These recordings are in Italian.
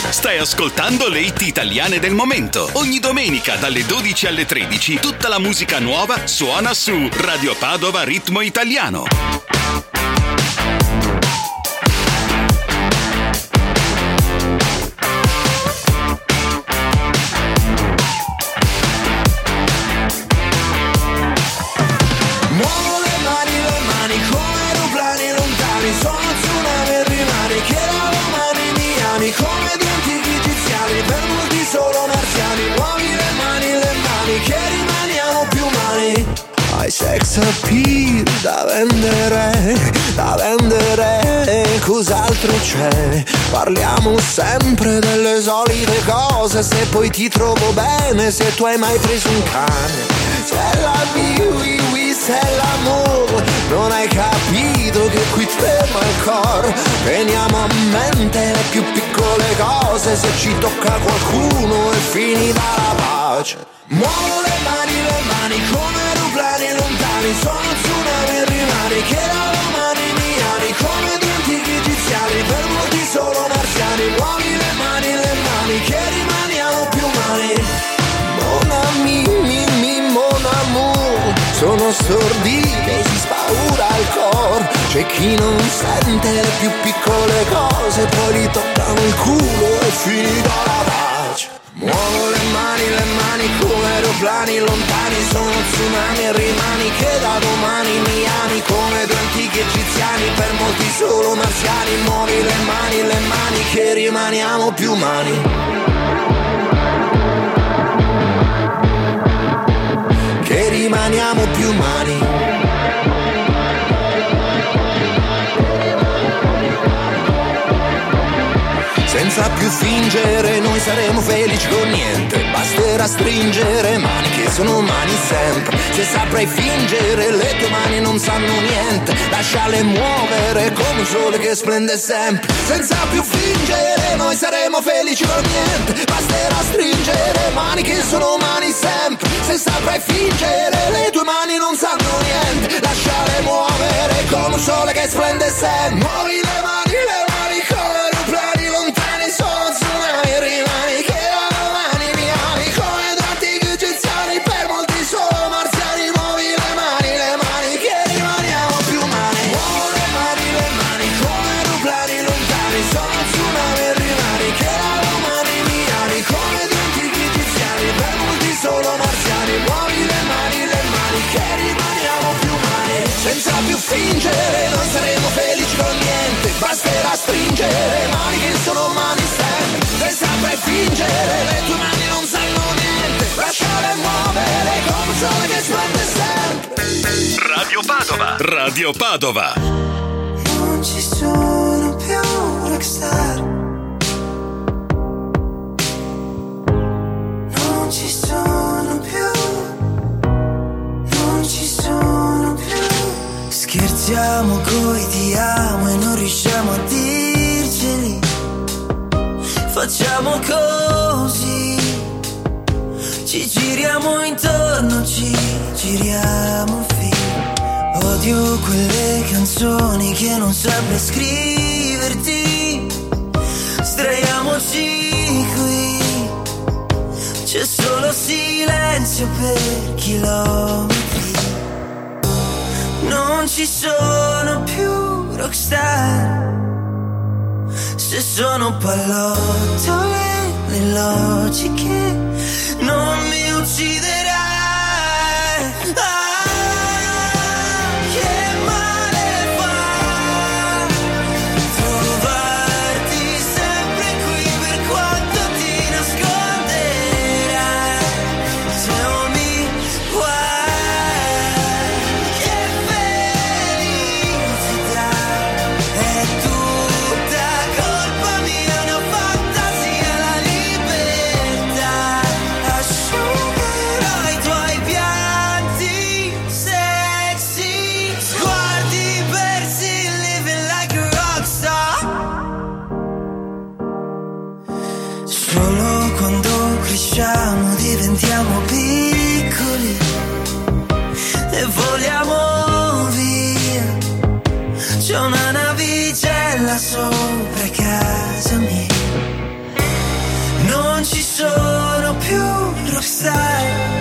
Stai ascoltando le hit italiane del momento. Ogni domenica dalle 12 alle 13 tutta la musica nuova suona su Radio Padova Ritmo Italiano. Come due antichi egiziani, per molti solo marziani, muovi le mani, che rimaniamo più umani. Hai sex appeal da vendere, cos'altro c'è? Parliamo sempre delle solite cose, se poi ti trovo bene, se tu hai mai preso un cane. Se la oui, se l'amore, non hai capito che qui trema il cor. Teniamo a mente le più piccole cose, se ci tocca qualcuno è finita la pace. Muovo le mani come aeroplani lontani, sono tsunami e rimani che da domani miani, come due antichi egiziani, per molti solo marziani, muovi le mani che rimaniamo più umani. Mon ami, mon amour, sono stordite, si spaura il cor. C'è chi non sente le più piccole cose, poi gli toccano il culo e finita la pace. Muovo le mani come aeroplani lontani, sono tsunami e rimani che da domani mi ami, come due antichi egiziani, per molti solo marziani, muovi le mani che rimaniamo più umani. Che rimaniamo più umani. Senza più fingere noi saremo felici con niente, basterà stringere mani che sono mani sempre. Se saprai fingere le tue mani non sanno niente, lasciale muovere come un sole che splende sempre. Senza più fingere noi saremo felici con niente, basterà stringere mani che sono mani sempre. Se saprai fingere le tue mani non sanno niente, lasciale muovere come un sole che splende sempre. Muovi le mani come aeroplani lontani, sono tsunami e rimani che da domani mi ami, come due antichi egiziani, per molti solo marziani, muovi le mani che rimaniamo più umani. Muovo le mani come aeroplani lontani, sono tsunami e rimani che da domani mi ami, come due antichi egiziani, per molti solo marziani, muovi le mani che rimaniamo più umani. Senza più fingere noi saremo felici con niente, basterà stringere mani che sono mani sempre. Se saprai fingere le tue mani non sanno niente, lasciare muovere come un sole che splende sempre. Radio Padova. Non ci sono più rockstar, non ci sono più. Scherziamo coi ti amo e non riusciamo a dirceli. Facciamo così, ci giriamo intorno, ci giriamo fino. Odio quelle canzoni che non saprei scriverti. Sdraiamoci qui, c'è solo silenzio per chilometri. Non ci sono più rockstar, se sono pallottole le logiche non mi ucciderai. Che male fa trovarti sempre qui, per quanto ti nasconderai. Tell me why. Che felicità, è tutta colpa mia, una fantasia, la libertà. Asciugherò i tuoi pianti sexy, sguardi persi, living like a rockstar. Solo quando cresciamo diventiamo piccoli e voliamo via. C'è una navicella sopra casa mia. non ci sono più rockstar.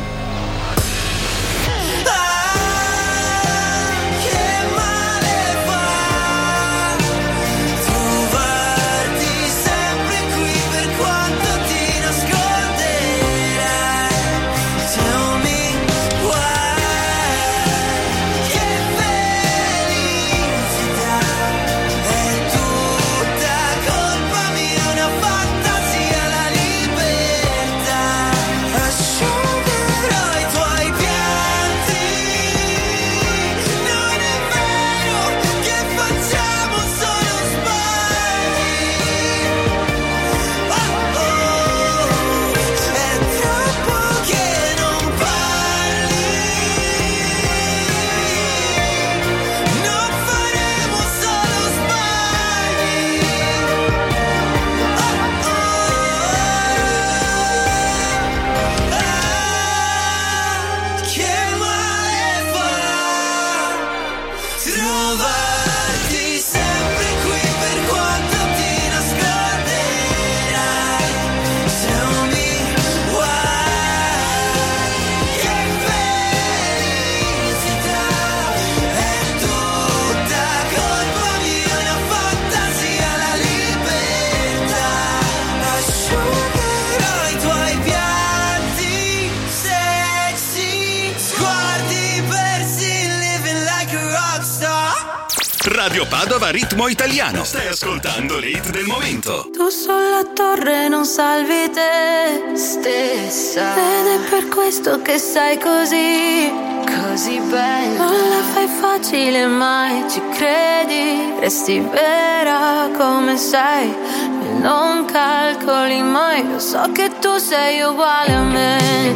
Radio Padova Ritmo Italiano. Stai ascoltando l'hit del momento. Tu sulla torre non salvi te stessa, ed è per questo che sei così bella. Non la fai facile mai, ci credi, resti vera come sei e non calcoli mai. Lo so che tu sei uguale a me,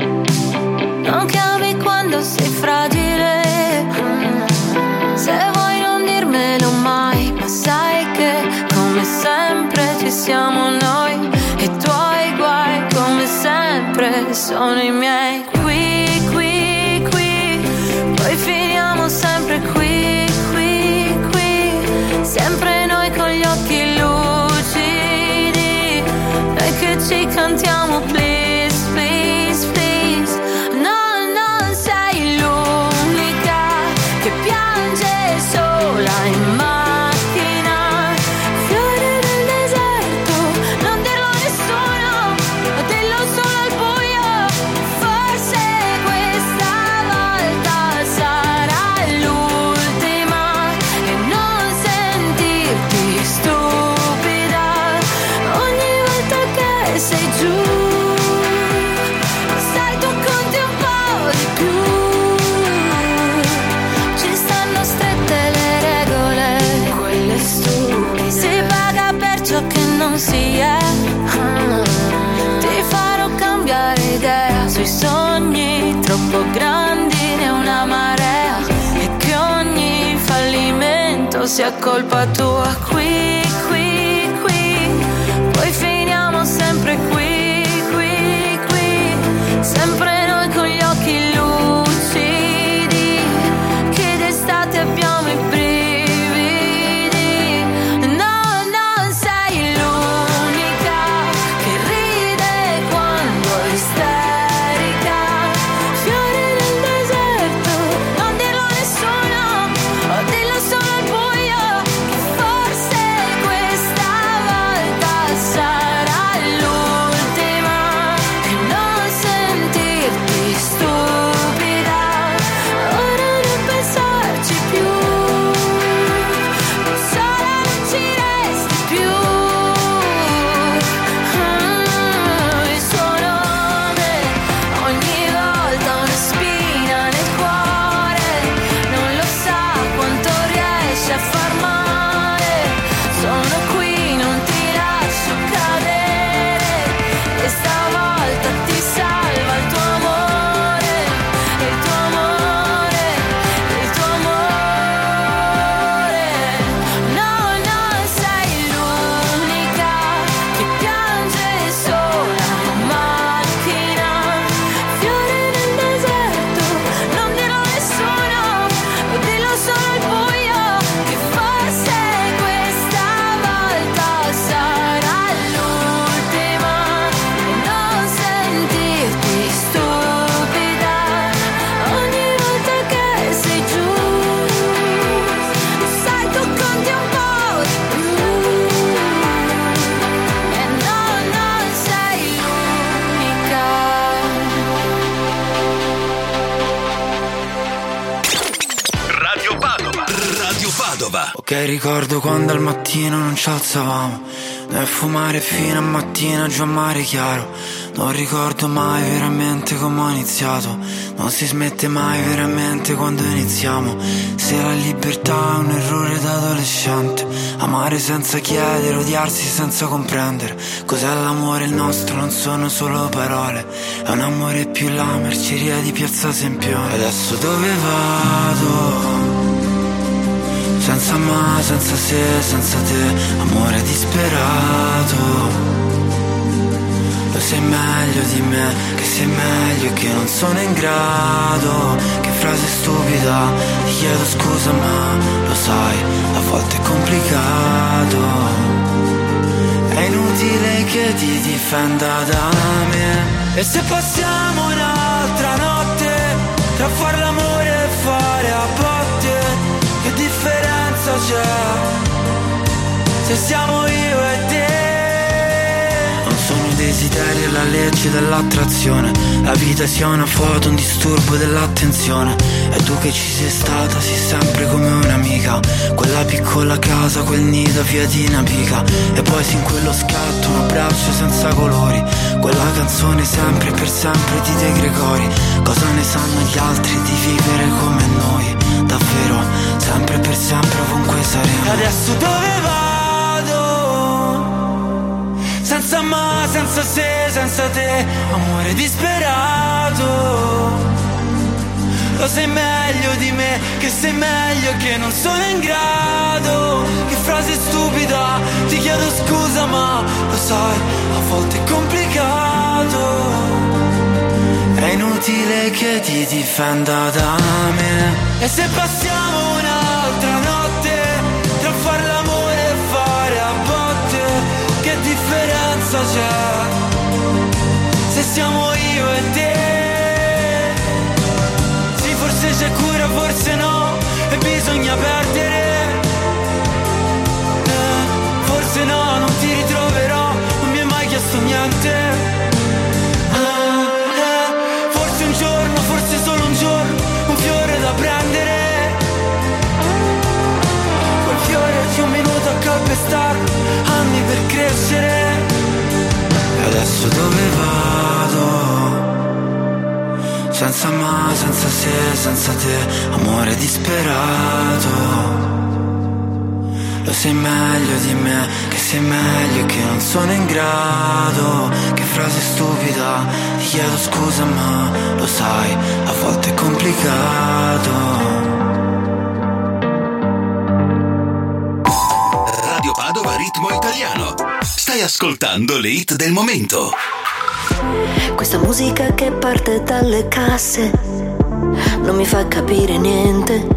non cambi quando sei fragile. Se vuoi non dirmelo mai, ma sai che come sempre ci siamo noi, e i tuoi guai come sempre sono i miei. Qui, poi finiamo sempre qui, sempre noi con gli occhi lucidi, noi che ci cantiamo please, please, please. No, non sei l'unica che piange sola in macchina, fiore del deserto, non dirlo a nessuno, dillo solo al buio, forse questa volta sarà l'ultima, e non sentirti stupida ogni volta che sei giù, sai tu conti un po' di più, ci stanno strette le regole, quelle stupide, si paga per ciò che non si è, ti farò cambiare idea sui sogni troppo grandi, ne una marea, e che ogni fallimento sia colpa tua. Qui, poi finiamo sempre qui, sempre noi con gli occhi lucidi, che d'estate abbiamo i brividi. No, non sei l'unica che ride quando è isterica, fiore del deserto, non dirlo a nessuno, o dillo solo al buio, che forse Che ricordo quando al mattino non ci alzavamo, noi a fumare fino a mattina giù a mare chiaro. Non ricordo mai veramente come ho iniziato, non si smette mai veramente quando iniziamo. Se la libertà è un errore da adolescente, amare senza chiedere, odiarsi senza comprendere. Cos'è l'amore il nostro? Non sono solo parole, è un amore più la merceria di Piazza Sempione. Adesso dove vado? Senza ma, senza se, senza te, amore disperato. Lo sai meglio di me, che sei meglio, che non sono in grado. Che frase stupida, ti chiedo scusa ma lo sai, a volte è complicato. È inutile che ti difenda da me. E se passiamo un'altra notte, tra far l'amore e fare a botte, che differenza c'è se siamo io e te? Non sono desideri e la legge dell'attrazione, la vita sia una foto, un disturbo dell'attenzione. E tu che ci sei stata, sei sempre come un'amica, quella piccola casa, quel nido via di Napica. E poi sin quello scatto, un abbraccio senza colori, quella canzone sempre e per sempre di De Gregori. Cosa ne sanno gli altri di vivere come noi? Davvero, sempre e per sempre ovunque saremo. E adesso dove vado? Senza ma, senza se, senza te, amore disperato. Lo sai meglio di me, che sei meglio, che non sono in grado. Che frase stupida, ti chiedo scusa ma lo sai, a volte è complicato. È inutile che ti difenda da me. E se passiamo un'altra notte, tra far l'amore e fare a botte, che differenza c'è se siamo io e te? Sì, forse c'è cura, forse no, e bisogna perdere. Forse no, non ti ritroverò, non mi hai mai chiesto niente. Forse un giorno, forse solo un giorno, un fiore da prendere. Quel fiore ci un minuto a calpestarlo, anni per crescere. E adesso dove vado? Senza ma, senza se, senza te, amore disperato. Lo sai meglio di me, che sei meglio, che non sono in grado. Che frase stupida, ti chiedo scusa ma lo sai, a volte è complicato. Radio Padova Ritmo Italiano. Stai ascoltando le hit del momento. Questa musica che parte dalle casse non mi fa capire niente.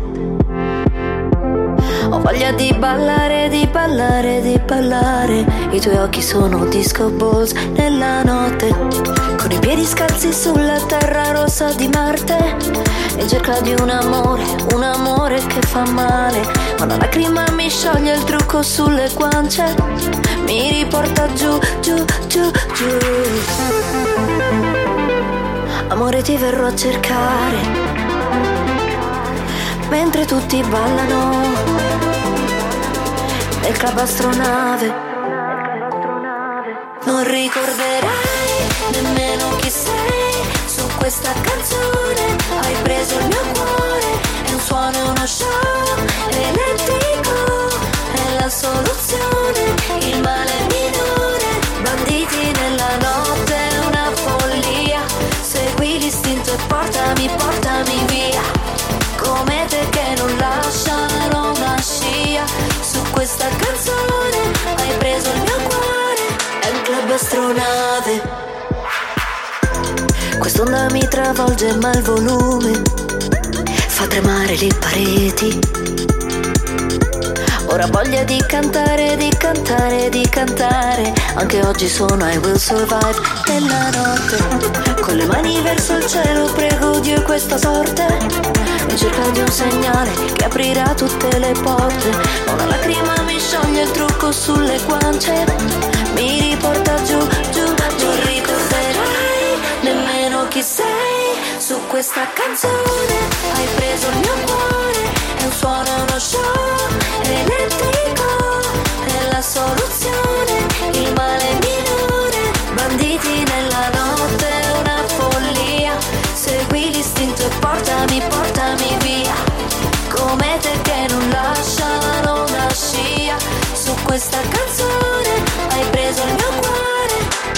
Ho voglia di ballare, di ballare, di ballare. I tuoi occhi sono disco balls nella notte, con i piedi scalzi sulla terra rossa di Marte, in cerca di un amore che fa male. Una lacrima mi scioglie il trucco sulle guance, mi riporta giù, giù, giù, giù. Amore, ti verrò a cercare mentre tutti ballano nel club astronave. Non ricorderai nemmeno chi sei su questa canzone. Hai preso il mio cuore, è un suono e uno show elettrico, è la soluzione, il male minore. Banditi nella notte, una follia, segui l'istinto e portami, portami via, come te che non lasciano una scia. Su questa canzone hai preso il mio cuore, è un club astronave. Quest'onda mi travolge ma il volume fa tremare le pareti. Ora voglia di cantare, di cantare, di cantare. Anche oggi sono I Will Survive nella notte, con le mani verso il cielo prego Dio questa sorte, in cerca di un segnale che aprirà tutte le porte. Una lacrima mi scioglie il trucco sulle guance, mi riporta giù, giù, non ricorderai nemmeno chi sei su questa canzone. Hai preso il mio cuore, è un suono e uno show elettrico, soluzione, il male minore. Banditi nella notte, una follia. Segui l'istinto e portami, portami via. Come te che non lasciano una scia. Su questa canzone hai preso il mio cuore.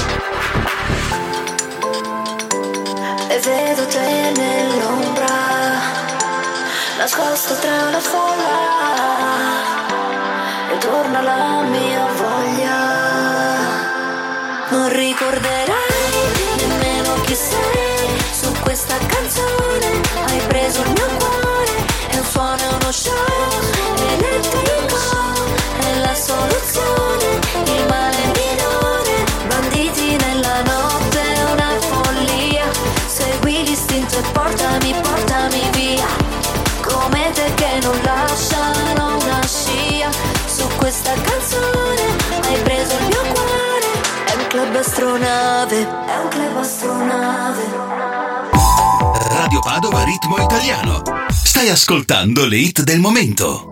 E vedo te nell'ombra, nascosto tra la folla. E torna la mia voglia. Non ricorderai nemmeno chi sei. Su questa canzone hai preso il mio cuore. È un suono e uno show elettrico. È la soluzione, il male minore. Banditi nella notte, una follia. Segui l'istinto e portami, portami via. Come te che non lasciano una scia. Su questa canzone hai preso il mio cuore. È un club astronave, è un club astronave. Radio Padova Ritmo Italiano. Stai ascoltando le hit del momento.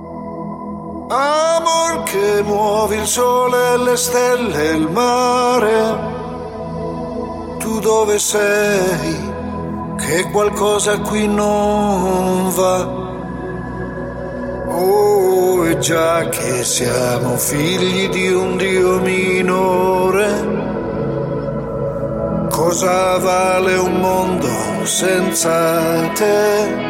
Amor che muovi il sole, le stelle e il mare. Tu dove sei? Che qualcosa qui non va. Oh, e già che siamo figli di un Dio minore, cosa vale un mondo senza te?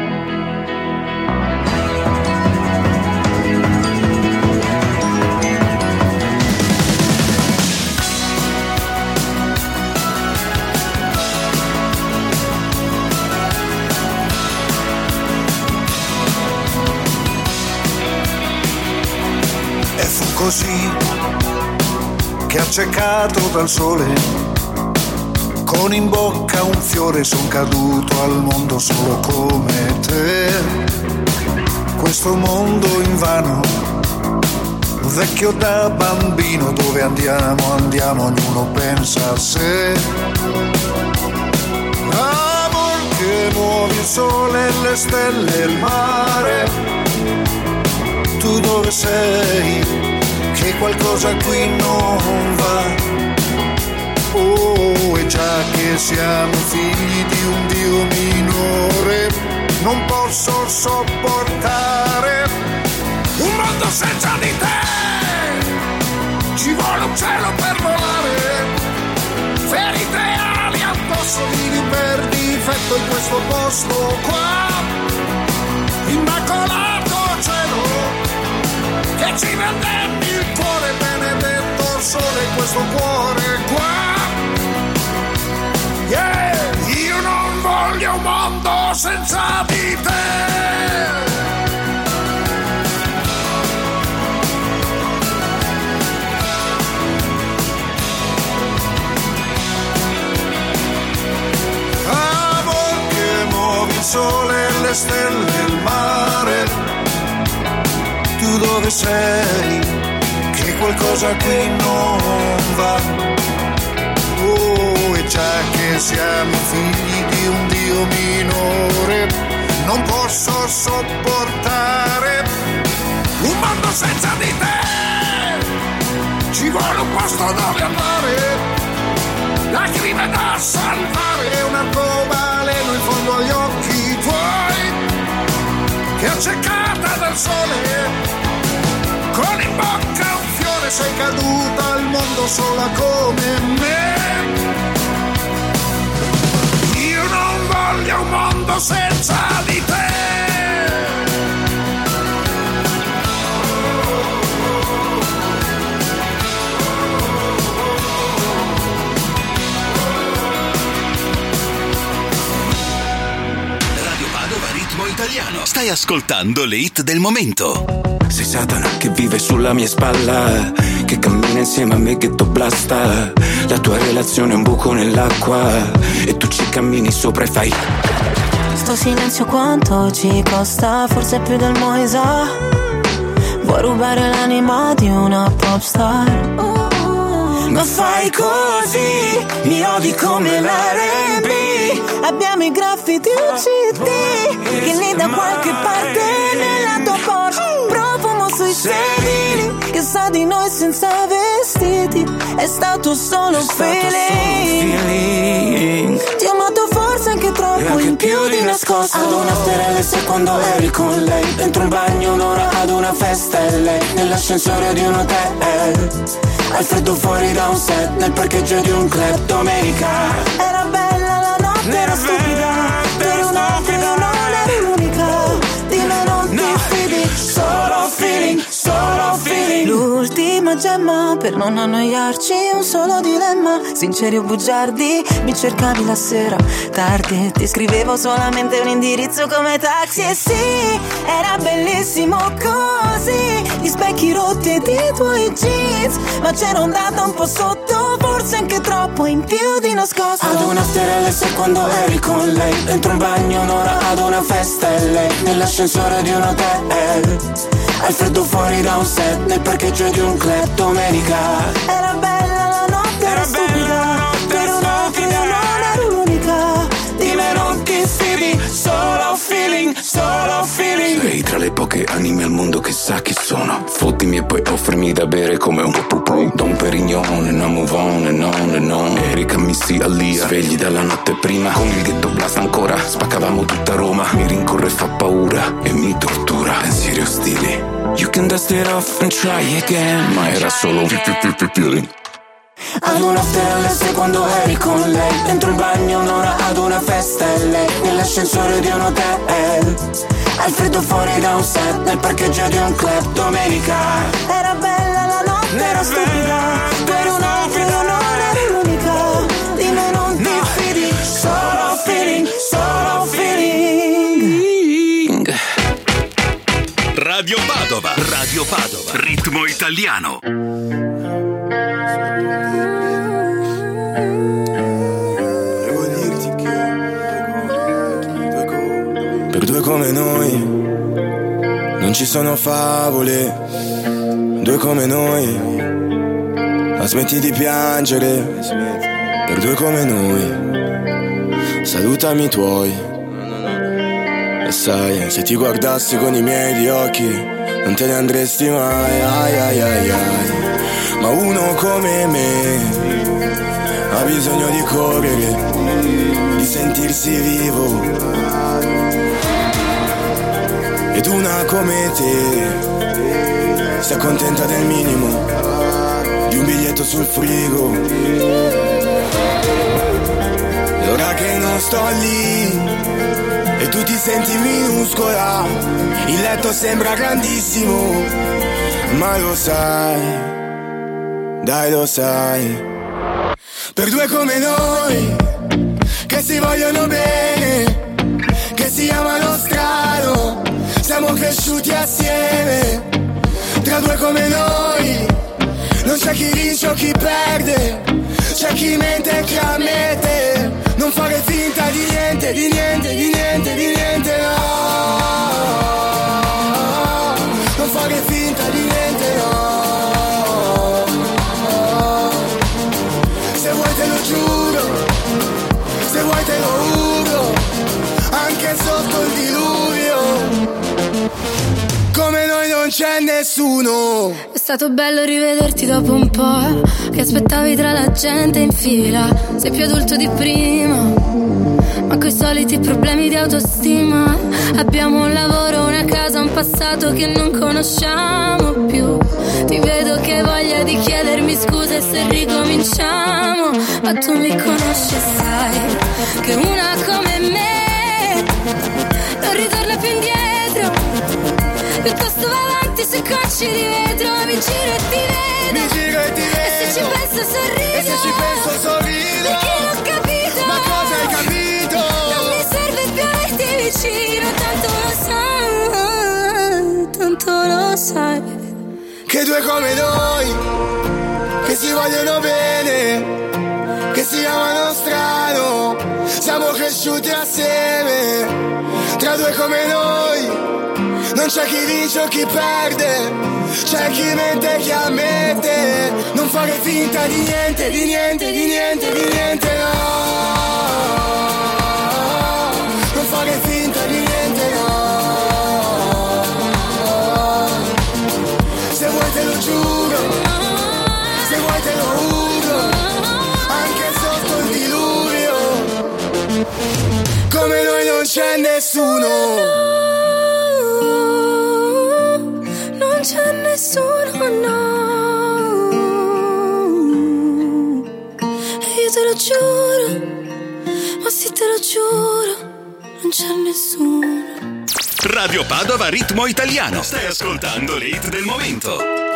E fu così che accecato dal sole, con in bocca un fiore, son caduto al mondo solo come te. Questo mondo invano, vecchio da bambino, dove andiamo, andiamo, ognuno pensa a sé. Amor che muovi il sole, le stelle e il mare. Tu dove sei? Che qualcosa qui non va. Oh, e già che siamo figli di un Dio minore, non posso sopportare un mondo senza di te. Ci vuole un cielo per volare, ferite ali addosso, vivi per difetto in questo posto qua. Immacolato cielo che ci vendendi il cuore, benedetto il sole in questo cuore qua. Yeah, io non voglio un mondo senza di te. Amor che muovi il sole, le stelle e il mare. Tu dove sei? Che qualcosa qui non va. Oh, e già che siamo figli di un Dio minore, non posso sopportare un mondo senza di te. Ci vuole un posto dove andare, lacrime da salvare, un arcobaleno in fondo agli occhi tuoi, che accecata dal sole, con in bocca un fiore, sei caduta al mondo sola come me. Io non voglio un mondo senza di te. Radio Padova Ritmo Italiano. Stai ascoltando le hit del momento. Sei Satana che vive sulla mia spalla, che cammina insieme a me, che tu blasta. La tua relazione è un buco nell'acqua e tu ci cammini sopra e fai. Sto silenzio quanto ci costa, forse più del Moisa. Vuoi rubare l'anima di una popstar? Ma fai così, mi odi come l'R&B. Abbiamo i graffiti UCD che lì da qualche parte nella tua Porsche. Profumo sui lui sei, che sa di noi senza vestiti. È stato solo feeling. Ti ho amato forse anche troppo, in più di nascosto. Ad una sterelle se quando eri con lei, dentro un bagno un'ora ad una festa e lei nell'ascensore di un hotel, al freddo fuori da un set, nel parcheggio di un club domenica. Era bella la notte, era stupida, per un altro io non ero l'unica. Di me non ti fidi, solo feeling, solo feeling. L'ultima gemma per non annoiarci, un solo dilemma. Sinceri o bugiardi, mi cercavi la sera tardi, ti scrivevo solamente un indirizzo come taxi. E sì, era bellissimo così, gli specchi rotti ed i tuoi jeans, ma c'era ondata un po' sotto, forse anche troppo, in più di nascosto. Ad una sterelle se quando eri con lei, dentro un bagno un'ora ad una festa e lei nell'ascensore di un hotel, al freddo fuori da un set, nel parcheggio di un club domenica. Era bella la notte, era stupida, per un altro io non ero l'unica. Di me non ti fidi, solo feeling, solo feeling. Sei tra le poche anime al mondo che sa chi sono. Fottimi e poi offrimi da bere come un po'. Don Perignon e non move on and on and on. Erika Missy Alia, svegli dalla notte prima. Con il ghetto blast ancora, spaccavamo tutta Roma. Mi rincorre e fa paura e mi tortura. Pensieri ostili, you can dust it off and try again. Ma era solo un feeling. Ad una sterelle se quando eri con lei, dentro il bagno un'ora ad una festa e lei nell'ascensore di un hotel, al freddo fuori da un set, nel parcheggio di un club domenica. Era bella la notte, era stupida, per un altro io non ero l'unica. Di me non ti fidi, solo feeling, solo feeling. Radio Padova, Radio Padova, ritmo italiano. Per due come noi non ci sono favole, due come noi, ma smetti di piangere. Per due come noi, salutami i tuoi. E sai, se ti guardassi con i miei di occhi non te ne andresti mai, ai ai ai ai. Ma uno come me ha bisogno di correre, di sentirsi vivo. Ed una come te si accontenta del minimo, di un biglietto sul frigo. E ora che non sto lì e tu ti senti minuscola, il letto sembra grandissimo, ma lo sai, dai lo sai. Per due come noi, che si vogliono bene, che si amano strano, siamo cresciuti assieme. Tra due come noi non c'è chi vince o chi perde, c'è chi mente e chi ammette. Non fare finta di niente, di niente, di niente, di niente, no. Non fare finta di niente, no. Se vuoi te lo giuro, se vuoi te lo giuro, anche sotto il diluvio. Come noi non c'è nessuno. È stato bello rivederti dopo un po', che aspettavi tra la gente in fila. Sei più adulto di prima, ma coi soliti problemi di autostima. Abbiamo un lavoro, una casa, un passato che non conosciamo più. Ti vedo che hai voglia di chiedermi scuse se ricominciamo, ma tu mi conosci e sai che una come me non ritorna più indietro, piuttosto va avanti sui cocci di vetro. Mi giro e ti vedo, mi giro e ti vedo, e se ci penso sorrido, e se ci penso sorrido, perché l'ho capito. Ma cosa hai capito? Non mi serve più averti vicino, tanto lo sai, che due come noi, che si vogliono bene, che si amano strano, siamo cresciuti assieme. Tra due come noi non c'è chi vince o chi perde, c'è chi mente e chi ammette. Non fare finta di niente, di niente, di niente, di niente, no. Non fare finta di niente, no. nessuno. Non c'è nessuno, no. E io te lo giuro, ma sì te lo giuro, non c'è nessuno. Radio Padova Ritmo Italiano. Stai ascoltando le hit del momento.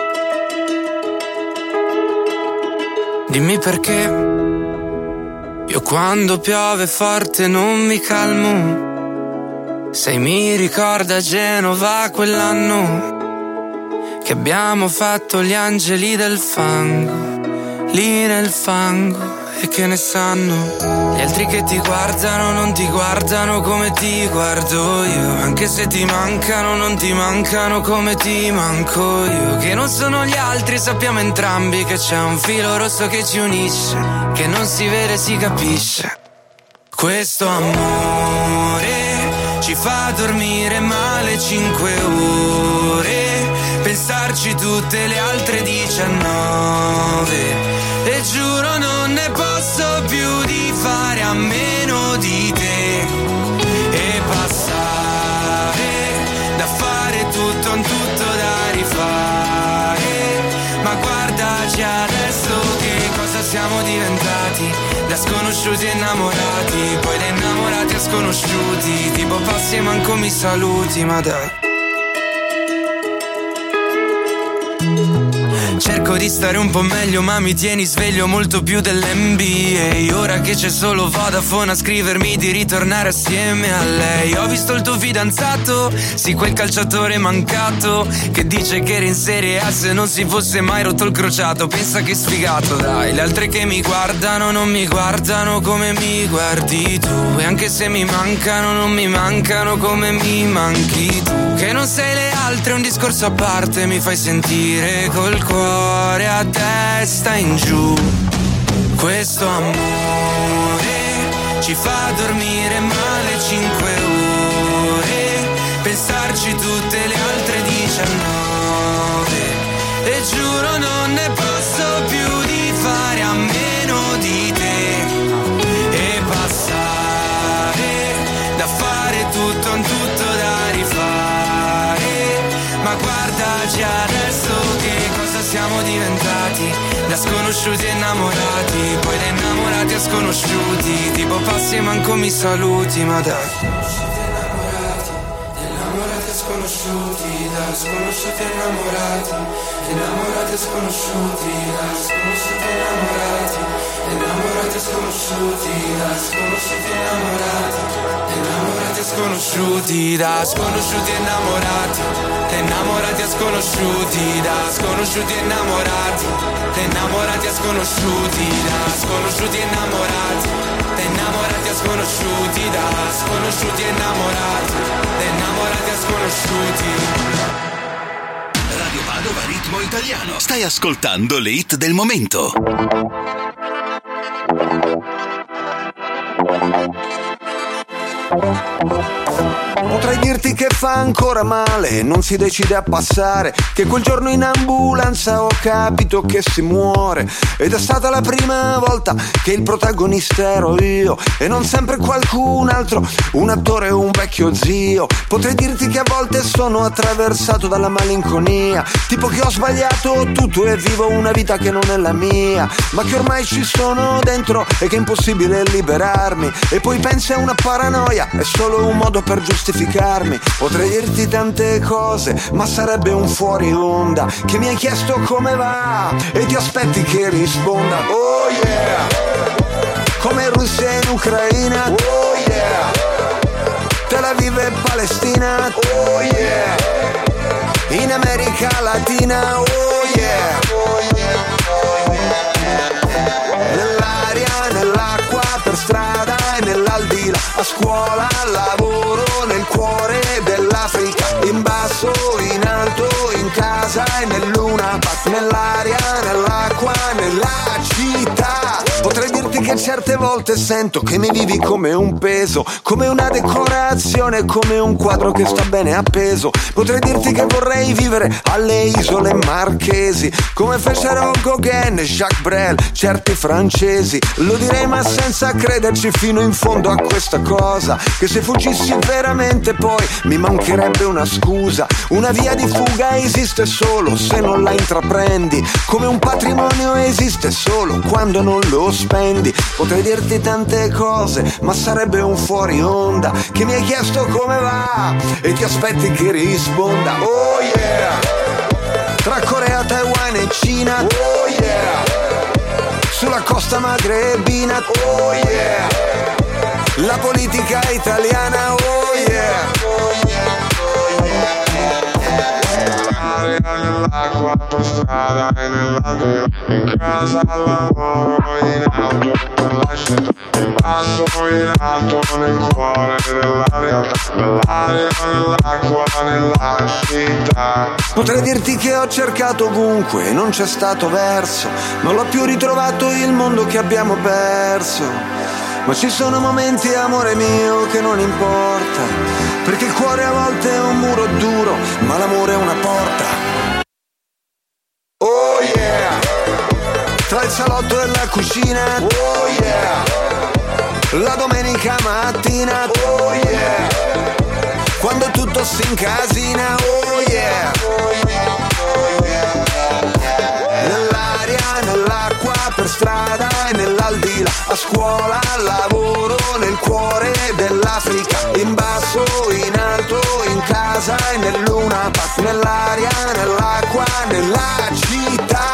Dimmi perché io quando piove forte non mi calmo. Se mi ricorda Genova quell'anno che abbiamo fatto gli angeli del fango, lì nel fango. E che ne sanno gli altri che ti guardano, non ti guardano come ti guardo io. Anche se ti mancano, non ti mancano come ti manco io. Che non sono gli altri, sappiamo entrambi che c'è un filo rosso che ci unisce, che non si vede, si capisce. Questo amore ci fa dormire male 5 ore, pensarci tutte le altre 19. E giuro non ne posso più di fare a meno di te. E passare da fare tutto un tutto da rifare. Ma guardaci adesso che cosa siamo diventati, da sconosciuti innamorati, poi da innamorati a sconosciuti. Tipo passi e manco mi saluti, ma dai. Cerco di stare un po' meglio ma mi tieni sveglio molto più dell'NBA. Ora che c'è solo Vodafone a scrivermi di ritornare assieme a lei. Ho visto il tuo fidanzato, sì quel calciatore mancato, che dice che era in Serie A se non si fosse mai rotto il crociato. Pensa che sfigato dai, le altre che mi guardano non mi guardano come mi guardi tu. E anche se mi mancano non mi mancano come mi manchi tu. Che non sei le altre, è un discorso a parte, mi fai sentire col cuore a testa in giù. Questo amore ci fa dormire male 5 ore, pensarci tutte le altre 19. E giuro non ne posso più di fare a meno di te. E passare da fare tutto un tutto da rifare. Ma guardaci adesso che cosa siamo diventati, da sconosciuti innamorati, poi da innamorati a sconosciuti. Tipo passi e manco mi saluti, ma dai. Innamorati a sconosciuti, da sconosciuti innamorati, innamorati a sconosciuti, da sconosciuti innamorati, innamorati a sconosciuti, da sconosciuti innamorati, innamorati a sconosciuti, da sconosciuti innamorati, innamorati a sconosciuti, da sconosciuti innamorati, innamorati a sconosciuti, da sconosciuti innamorati, innamorati a sconosciuti, da sconosciuti innamorati, innamorati a sconosciuti. Radio Padova Ritmo Italiano. Stai ascoltando le hit del momento. Potrei dirti che fa ancora male, non si decide a passare, che quel giorno in ambulanza ho capito che si muore. Ed è stata la prima volta che il protagonista ero io e non sempre qualcun altro, un attore o un vecchio zio. Potrei dirti che a volte sono attraversato dalla malinconia, tipo che ho sbagliato tutto e vivo una vita che non è la mia, ma che ormai ci sono dentro e che è impossibile liberarmi. E poi pensi a una paranoia, è solo un modo per giustificarmi. Potrei dirti tante cose, ma sarebbe un fuori onda, che mi hai chiesto come va e ti aspetti che risponda. Oh yeah, come Russia in Ucraina. Oh yeah, Tel Aviv e Palestina. Oh yeah, in America Latina. Oh yeah, nell'aria, nell'acqua, per strada e nell'aldilà, a scuola, al lavoro, nel cuore dell'Africa, in basso, in alto, in casa e nell'Luna Park, nell'aria, nell'acqua, nella città. Potrei dirti che Perché certe volte sento che mi vivi come un peso, come una decorazione, come un quadro che sta bene appeso. Potrei dirti che vorrei vivere alle isole Marchesi, come fecero Gauguin e Jacques Brel, certi francesi. Lo direi ma senza crederci fino in fondo a questa cosa, che se fuggissi veramente poi mi mancherebbe una scusa. Una via di fuga esiste solo se non la intraprendi, come un patrimonio esiste solo quando non lo spendi. Potrei dirti tante cose ma sarebbe un fuori onda, che mi hai chiesto come va e ti aspetti che risponda. Oh yeah! Tra Corea, Taiwan e Cina. Oh yeah! Sulla costa magrebina. Oh yeah! La politica italiana. Oh yeah! Nell'acqua, per strada e nella via, in casa, al lavoro, in auto, per la scena, in basso, in alto, nel cuore dell'aria, nell'acqua, nella città. Potrei dirti che ho cercato ovunque e non c'è stato verso, non l'ho più ritrovato il mondo che abbiamo perso. Ma ci sono momenti, amore mio, che non importa, perché il cuore a volte è un muro duro, ma l'amore è una porta. Oh yeah! Tra il salotto e la cucina. Oh yeah! La domenica mattina. Oh yeah! Quando tutto si incasina. Oh yeah! Nell'aria, nell'acqua, per strada e nell'aldilà, a scuola, al lavoro, nel cuore dell'Africa, in basso, in alto, in casa e nel Luna Park, nell'aria, nell'acqua, nella città.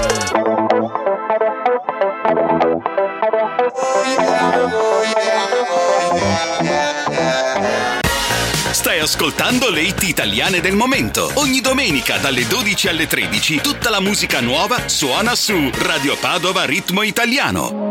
Stai ascoltando le hit italiane del momento. Ogni domenica dalle 12 alle 13 tutta la musica nuova suona su Radio Padova Ritmo Italiano.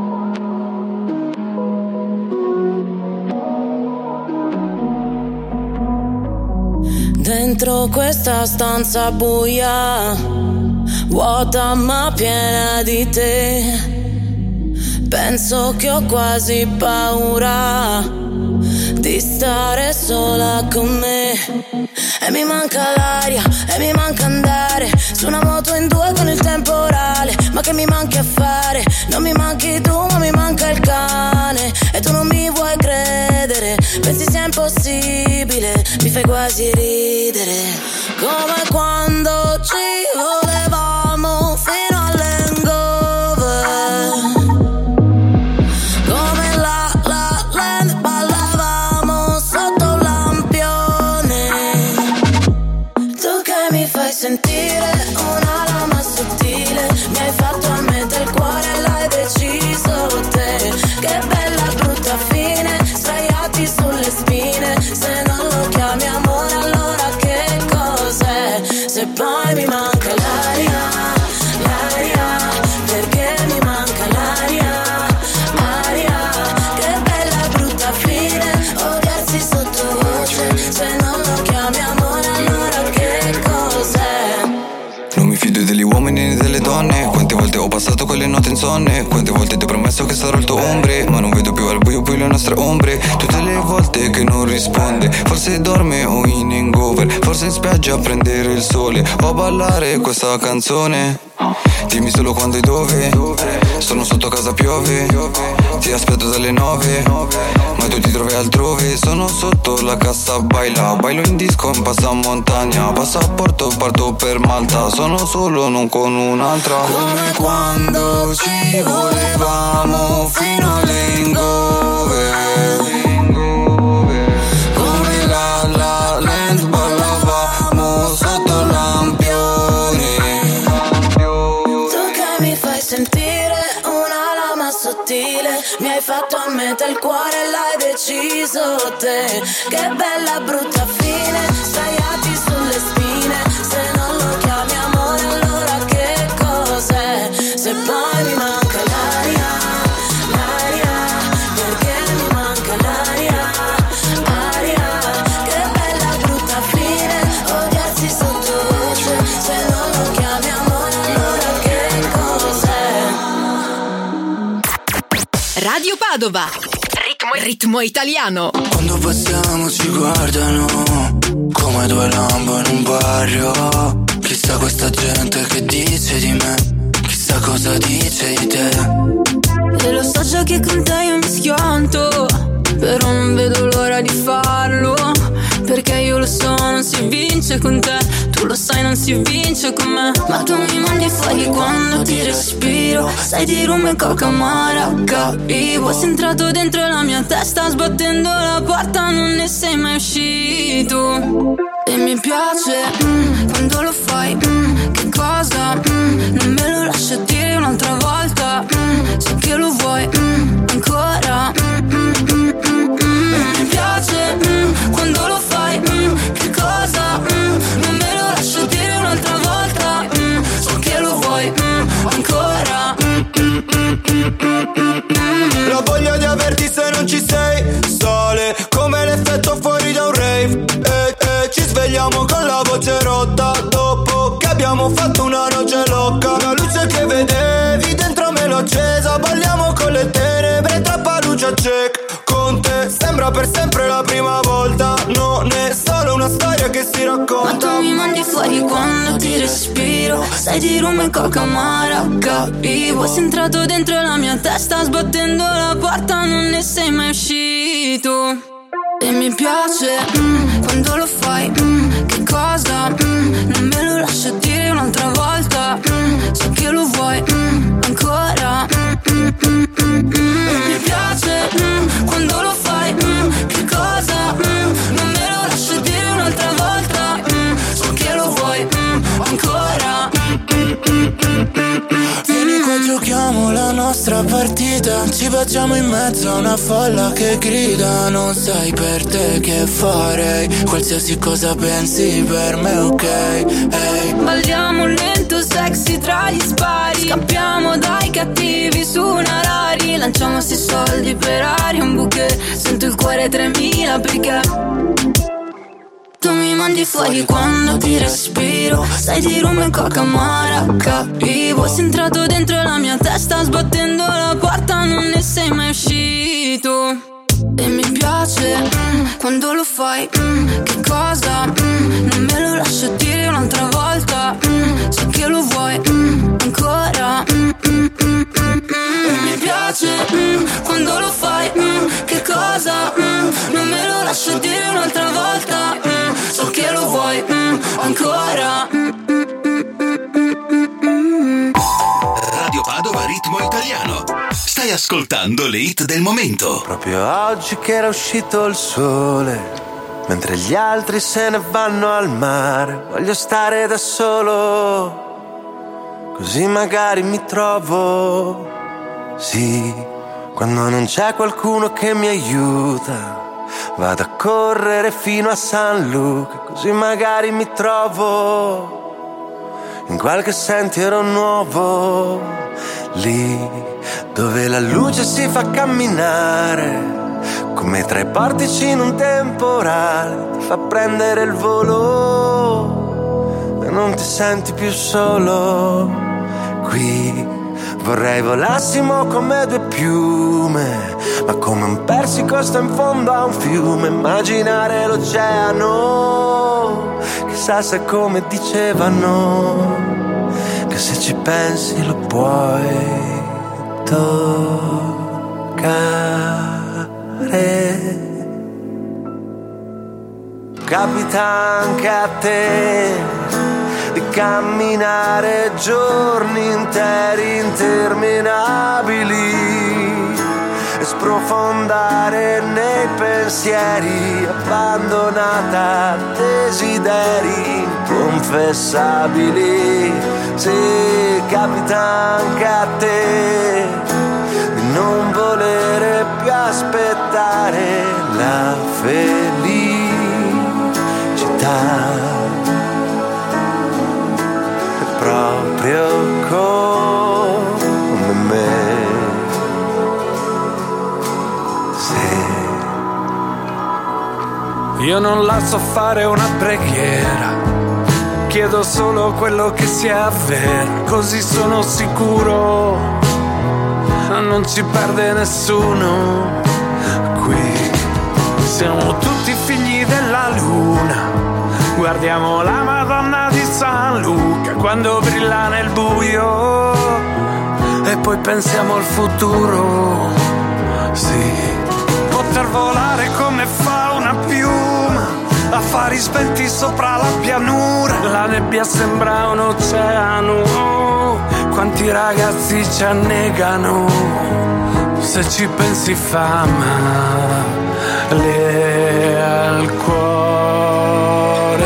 Dentro questa stanza buia, vuota ma piena di te, penso che ho quasi paura di stare sola con me. E mi manca l'aria, e mi manca andare su una moto in due con il temporale. Ma che mi manchi a fare? Non mi manchi tu, ma mi manca il cane. E tu non mi vuoi credere, pensi sia impossibile, mi fai quasi ridere. Come quando ci volevamo fino all'hangover, come la land ballavamo sotto un lampione. Tu che mi fai sentire una lama sottile, mi hai fatto a metà il cuore e l'hai deciso te. Che bella brutta fine, sdraiati sulle spine. Se non lo chiami amore allora che cos'è? Se poi mi manca l'aria, l'aria, perché mi manca l'aria, aria. Che bella brutta fine, odiarsi sottovoce. Se non lo chiami amore allora che cos'è? Non mi fido degli uomini né delle donne. Quante volte ho passato quelle notti insonne, quante volte ti ho promesso che sarò il tuo ombre, ma non vedo più al buio più le nostre ombre. Tutte le volte che non risponde, forse dorme o in hangover, forse in spiaggia a prendere il sole o a ballare questa canzone. Dimmi solo quando e dove, sono sotto casa piove, ti aspetto dalle 9, ma tu ti trovi altrove. Sono sotto la cassa baila, bailo in disco in passamontagna, passaporto parto per Malta, sono solo non con un'altra. Come quando ci volevamo fino all'hangover, come la land ballavamo sotto lampione. Tu che mi fai sentire una lama sottile, mi hai fatto a metà il cuore e l'hai deciso te. Che bella brutta fine, sdraiati sulle spine. Se non lo chiami amore allora che cos'è? Se poi mi manca l'aria, l'aria, perché mi manca l'aria, aria. Che bella brutta fine, odiarsi sottovoce. Se non lo chiami amore allora che cos'è? Radio Padova. Ritmo italiano. Quando passiamo ci guardano come due lampo in un barrio. Chissà questa gente che dice di me, chissà cosa dice di te. E lo so già che con te io mi schianto, però non vedo l'ora di farlo. Perché io lo so, non si vince con te. Tu lo sai, non si vince con me. Ma tu mi mandi fuori quando ti respiro. Sai di rum e coca amara, capivo. Sei entrato dentro la mia testa, sbattendo la porta, non ne sei mai uscito. E mi piace quando lo fai, che cosa, non me lo lascio dire un'altra volta, so che lo vuoi ancora. Mi piace quando lo fai, che cosa, non me lo lascio dire un'altra volta, so che lo vuoi ancora. La voglia di averti se non ci sei, sale come l'effetto fuori da un rave. Ci svegliamo con la voce rotta dopo che abbiamo fatto una noce loca. La luce che vedevi dentro me l'ho accesa, balliamo con le tenebre tra palucia check. Con te sembra per sempre la prima volta, non è solo una storia che si racconta. Ma tu mi mandi fuori quando ti respiro. Sai di rum e coca amara, capivo. Sei entrato dentro la mia testa, sbattendo la porta, non ne sei mai uscito. E mi piace quando lo fai, che cosa, non me lo lascio dire un'altra volta, so che lo vuoi ancora. E mi piace quando lo fai, che cosa, non me lo lascio dire un'altra volta, so che lo vuoi ancora. Vieni qua, giochiamo la nostra partita. Ci facciamo in mezzo a una folla che grida. Non sai per te che farei, qualsiasi cosa pensi per me, ok? Hey. Balliamo lento, sexy tra gli spari. Scappiamo dai cattivi su una Rari. Lanciamo sti soldi per aria, un bouquet. Sento il cuore 3000 perché tu mi mandi fuori quando ti respiro. Sai di rum e coca amara, capivo. Sei entrato dentro la mia testa, sbattendo la porta, non ne sei mai uscito. E mi piace quando lo fai, che cosa, non me lo lascio dire un'altra volta, so che lo vuoi ancora. E mi piace quando lo fai, che cosa, non me lo lascio dire un'altra volta, so che lo vuoi ancora. Radio Padova Ritmo Italiano. Stai ascoltando le hit del momento. Proprio oggi che era uscito il sole, mentre gli altri se ne vanno al mare, voglio stare da solo, così magari mi trovo. Sì, quando non c'è qualcuno che mi aiuta, vado a correre fino a San Luca, così magari mi trovo in qualche sentiero nuovo, lì dove la luce si fa camminare, come tra i portici in un temporale, ti fa prendere il volo e non ti senti più solo. Qui vorrei volassimo come due piume, ma come un persico sta in fondo a un fiume, immaginare l'oceano, chissà se come dicevano, che se ci pensi lo puoi toccare. Capita anche a te di camminare giorni interi interminabili e sprofondare nei pensieri, abbandonata a desideri inconfessabili. Se capita anche a te di non volere più aspettare la felicità, proprio come me. Sì. Io non la so fare una preghiera, chiedo solo quello che sia vero, così sono sicuro non ci perde nessuno. Qui siamo tutti figli della luna, guardiamo la Madonna di San Luca quando brilla nel buio e poi pensiamo al futuro. Sì, poter volare come fa una piuma, affari spenti sopra la pianura, la nebbia sembra un oceano, quanti ragazzi ci annegano, se ci pensi fa male al cuore.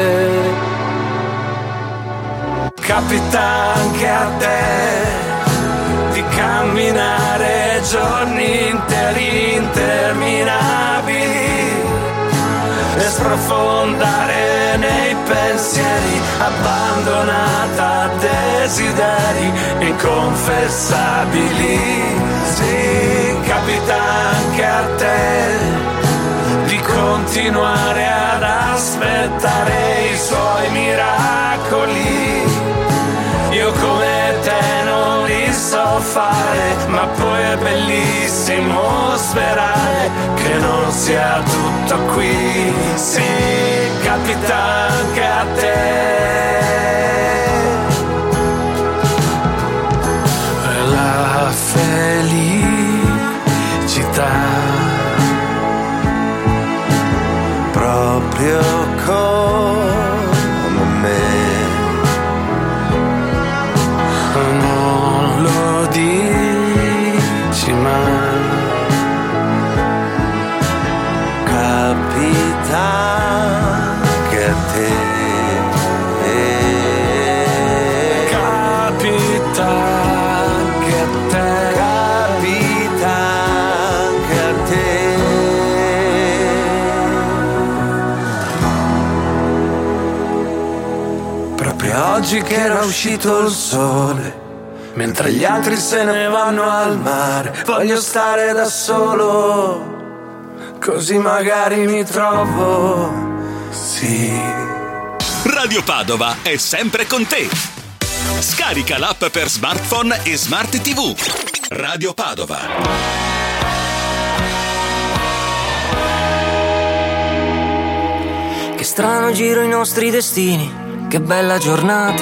Capita anche a te di camminare giorni interi interminabili e sprofondare nei pensieri, abbandonata a desideri inconfessabili. Sì, capita anche a te di continuare ad aspettare i suoi miracoli. Io come te non li so fare, ma poi è bellissimo sperare che non sia tutto qui. Sì, capita anche a te. La felicità proprio come me. Non lo dici mai. Capita che a te. Capita che a te. Capita che a te. Proprio oggi che era uscito il sole, mentre gli altri se ne vanno al mare, voglio stare da solo, così magari mi trovo, sì. Radio Padova è sempre con te. Scarica l'app per smartphone e smart TV. Radio Padova. Che strano giro i nostri destini, che bella giornata.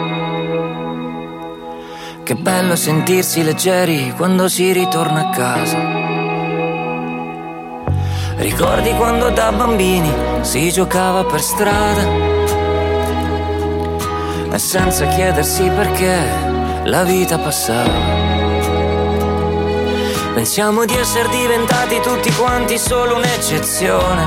Che bello sentirsi leggeri quando si ritorna a casa. Ricordi quando da bambini si giocava per strada e senza chiedersi perché la vita passava. Pensiamo di essere diventati tutti quanti solo un'eccezione,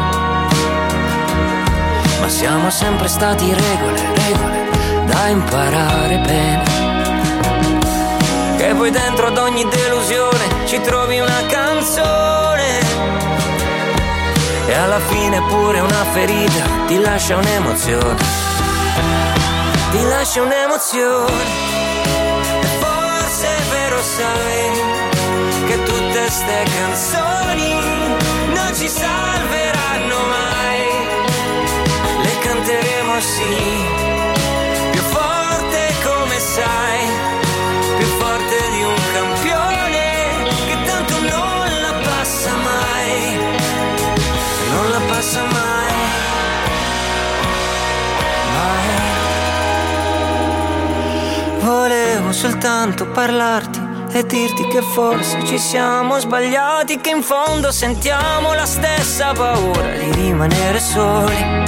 ma siamo sempre stati regole da imparare bene. Che poi dentro ad ogni delusione ci trovi una canzone e alla fine pure una ferita ti lascia un'emozione. Ti lascia un'emozione. E forse è vero, sai, che tutte ste canzoni non ci salveranno mai. Le canteremo sì, più forte come sai, più forte di un campione che tanto non la passa mai, non la passa mai. Volevo soltanto parlarti e dirti che forse ci siamo sbagliati, che in fondo sentiamo la stessa paura di rimanere soli.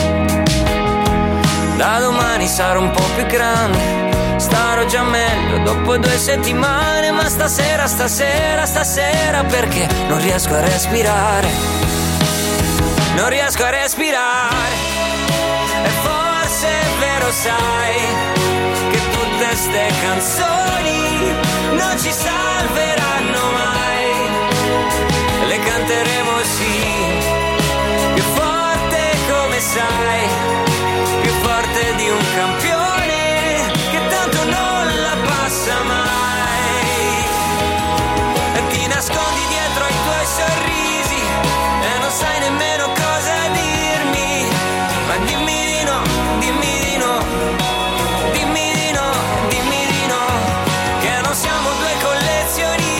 Da domani sarò un po' più grande, starò già meglio dopo 2 settimane, ma stasera perché non riesco a respirare, non riesco a respirare. E forse è vero, sai, che tutte ste canzoni non ci salveranno mai. Le canteremo sì, più forte come sai, più forte di un campione che tanto non la passa mai. E ti nascondi dietro ai tuoi sorrisi e non sai nemmeno cosa dirmi, ma dimmi di no, dimmi di no, dimmi di no, dimmi di no, che non siamo 2 collezionisti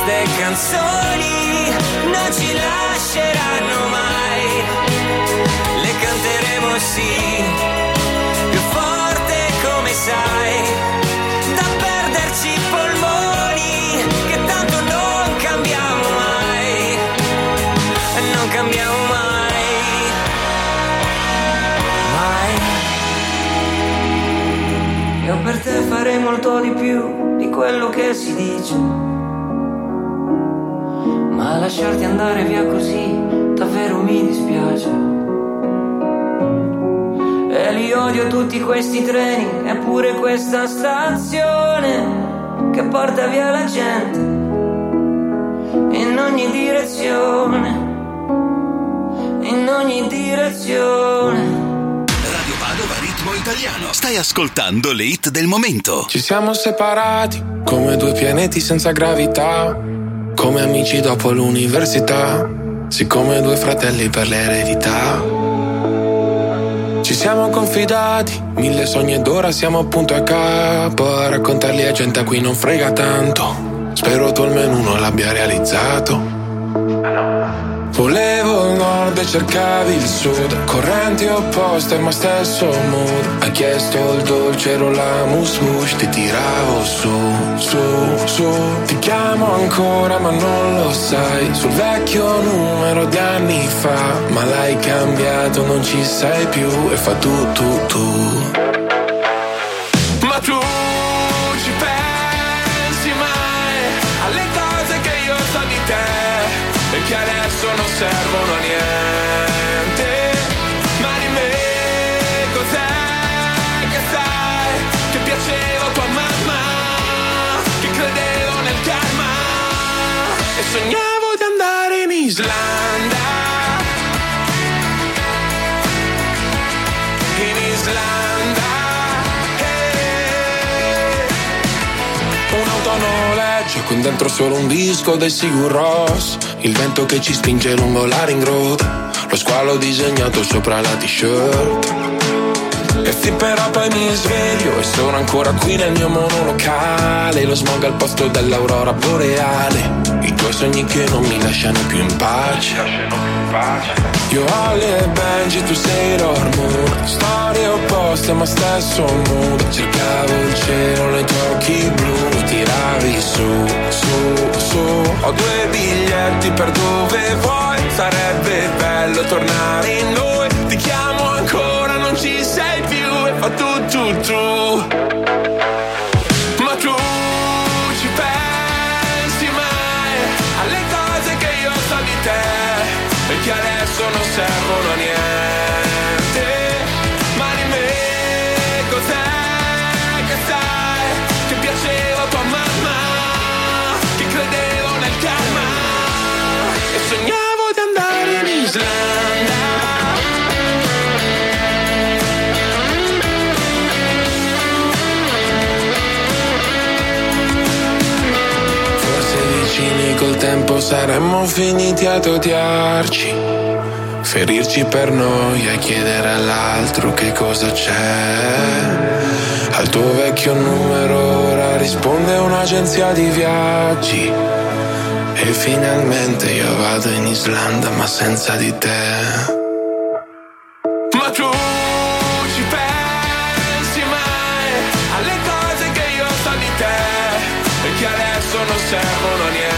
queste canzoni non ci lasceranno mai. Le canteremo sì, più forte come sai, da perderci i polmoni, che tanto non cambiamo mai, non cambiamo mai, mai. Io per te farei molto di più di quello che si dice, ma lasciarti andare via così davvero mi dispiace. E li odio tutti questi treni, eppure questa stazione che porta via la gente in ogni direzione, in ogni direzione. Radio Padova Ritmo Italiano. Stai ascoltando le hit del momento. Ci siamo separati come due pianeti senza gravità, come amici dopo l'università, sì come due fratelli per l'eredità. Ci siamo confidati, 1000 sogni ed ora siamo appunto a capo. A raccontarli a gente a cui non frega tanto. Spero tu almeno uno l'abbia realizzato. Volevo il nord e cercavi il sud, correnti opposte ma stesso mood. Hai chiesto il dolce, ero la mus-mus, ti tiravo su, su, su. Ti chiamo ancora ma non lo sai, sul vecchio numero di anni fa. Ma l'hai cambiato, non ci sei più e fa tu. Ma tu ci pensi mai alle cose che io so di te e che adesso non servono a niente, ma di me cos'è che sai, che piaceva tua mamma, che credevo nel karma e sognavo di andare in Islanda, in Islanda, un'auto a noleggio con dentro solo un disco dei Sigur Rós, il vento che ci spinge lungo la ring road, lo squalo disegnato sopra la t-shirt. E sì, però poi mi sveglio e sono ancora qui nel mio monolocale, lo smog al posto dell'aurora boreale, i tuoi sogni che non mi lasciano più in pace. Io Holly e Benji, tu sei l'ormone, storie opposte ma stesso mood. Cercavo il cielo nei tuoi occhi blu, mi tiravi su, su, su. Ho 2 biglietti per dove vuoi, sarebbe bello tornare in noi. Ti chiamo ancora, non ci sei più e fa tu. Ma tu ci pensi mai alle cose che io so di te e che adesso non servono a niente, ma di me cos'è che sai, che piaceva tua mamma, che credevo nel karma e sognavo di andare in Islanda. Col tempo saremmo finiti ad odiarci, ferirci per noia e chiedere all'altro che cosa c'è. Al tuo vecchio numero ora risponde un'agenzia di viaggi e finalmente io vado in Islanda ma senza di te. Ma tu ci pensi mai alle cose che io so di te e che adesso non servono a niente,